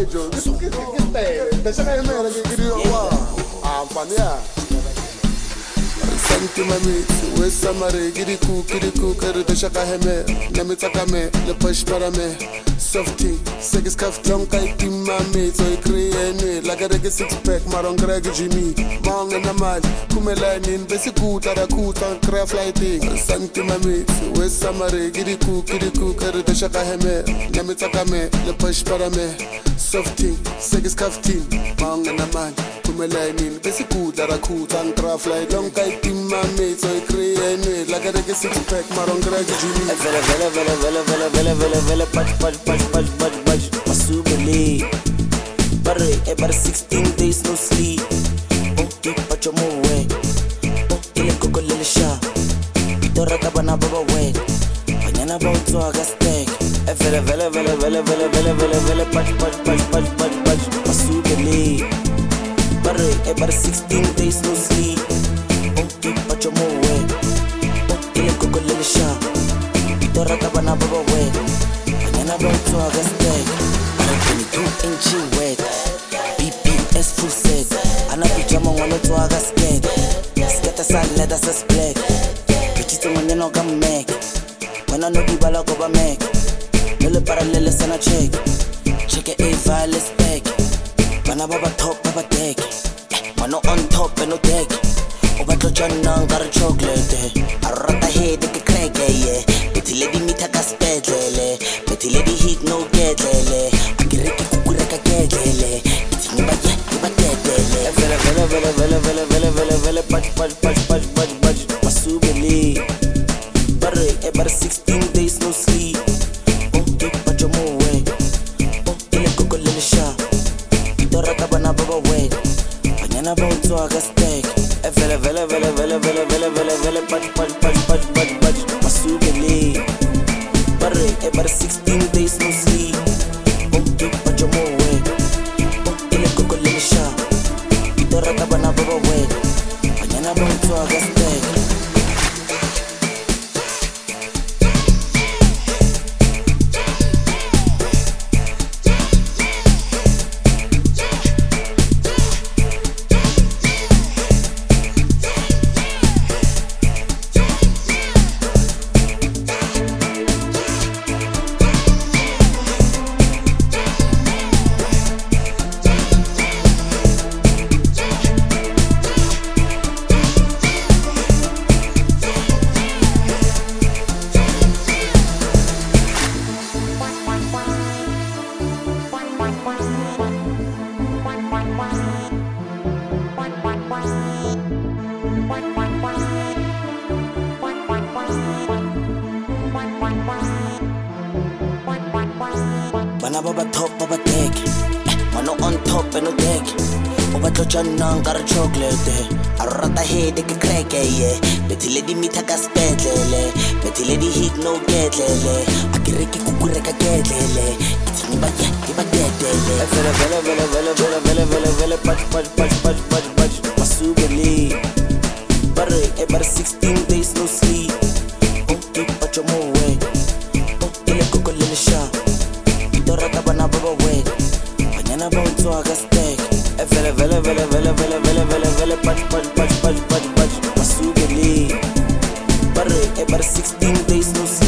Joe. Get there. Deixa cair merda que queria ah, pania. Santi mami, we samare, giri ku, kare deixa cair merda. Nami takame, le push para me. Softy, segis kaf long kai tim mami, so I create like a six pack, maron greg Jimmy. Mong and a man, kumelanin, besi kuta and craft lighting. Santi mami, we samare, giri ku, kare deixa cair merda. Nami takame, le push para me. Softy, segis kaf tim, mong and a man. Kumelanin, besi kuta and craft light long kai tim mami, so I create like a six pack, maron greg Jimmy. Vela, Budge, Masubali. Bare 16 days no sleep. Okay, but you're more way. Ile coco lele sha. Dora tabana baba way. Mañana about to agastek. Vela, Budge, Masubali. Bare 16 days no sleep. Okay, but you're more way. Ile coco lele sha. Dora tabana baba way. And I brought to Augustec. 22-inch wet. BPS full set. And I pijama one to Augustec. Skata salad that's a split. Pichito when no come make. When I know people like over make. Mille parallel and I check. Check it a file spec. When I baba top baba deck. One on top and no deck. Over to John got a chocolate. I rata head the crack, yeah. Betty lady meet a gaspet. Betty lady hit no get lele. I get Ricky Kukuraka get lele. It's me but get lele. Vela, Budge, Masubali. Bare 16 days no sleep. Okay, but you're more way. Ile coco lele sha. Dora tabana baba way. Mañana about to Augustec. Vela, Budge, Masubali. Bare 16 days no sleep. Okay, but you're more way. Ile coco lele sha. Dora tabana baba way. Mañana about to Augustec. Bana baba top baba deck. Mano on top and no deck. Over to John got a chocolate. I rata head the crack, yeah. Betty lady meet a gaspet lele. Betty lady hit no get lele. I get Ricky Kukuraka get lele. It's me but get lele. Vela, Budge, Masubali. Bare 16 days no sleep. Okay, but you're more way. Ile coco lele sha. Dora tabana baba way. Mañana about to Augustec. Vela, Budge, Masubali. Bare 16 days no sleep.